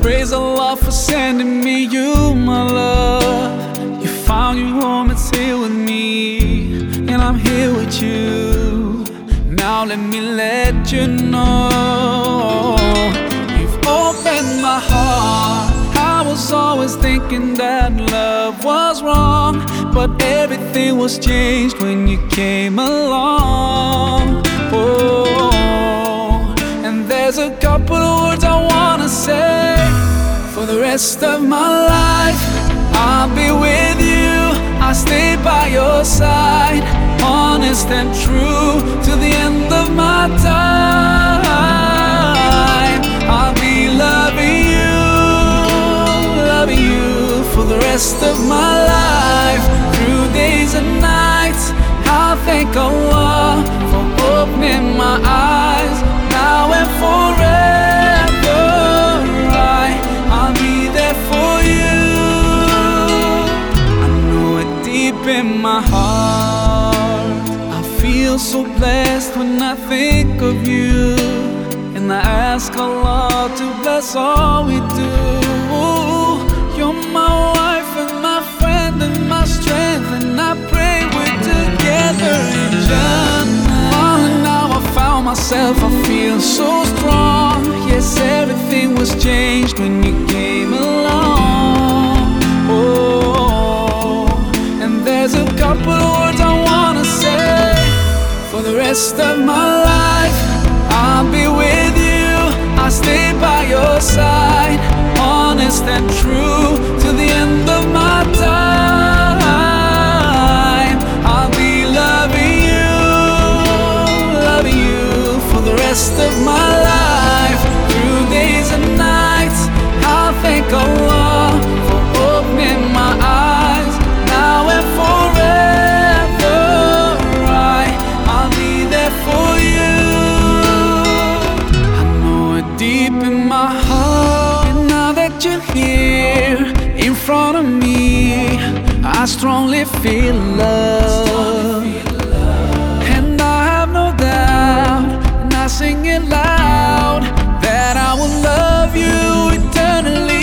Praise Allah for sending me you, my love. You found your home, it's here with me, and I'm here with you. Now let me let you know, you've opened my heart. I was always thinking that love was wrong, but everything was changed when you came along. Oh, and there's a couple of words I wanna say. For the rest of my life, I'll be with you. I'll stay by your side, honest and true, to the end of my time. I'll be loving you for the rest of my life, through days and nights. I'll thank Allah for opening my eyes, now and forever. I'll be there for you. I know it deep in my heart. I feel so blessed when I think of you, and I ask Allah to bless all we do. You're my wife and my friend and my strength, and I pray we're together in Jannah. Oh, now I found myself, I feel so strong. Yes, everything was changed when you came along. Oh, and there's a couple of words I wanna say. For the rest of my life, I'll be with you. I'll stay by your side, honest and true, to the end of my time. I'll be loving you for the rest of my life, through days and nights. I'll thank Allah for opening my eyes, now and forever. I'll be there for you. I know it deep in my heart. And now that you're here in front of me, I strongly feel love. And I have no doubt, and I sing it loud, that I will love you eternally.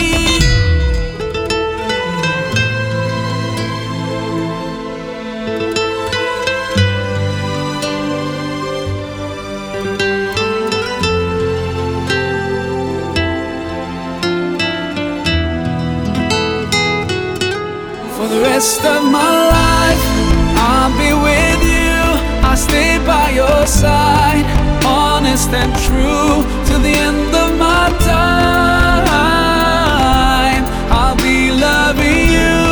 For the rest of my life, I'll be with you. I'll stay by your side, honest and true, to the end of my time. I'll be loving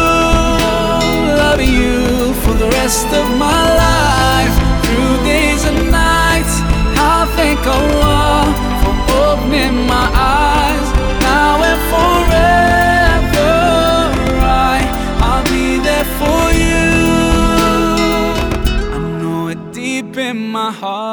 you for the rest of my life, through days and nights. I'll thank Allah for opening my eyes, now and forever. I'll be there for you. I know it deep in my heart.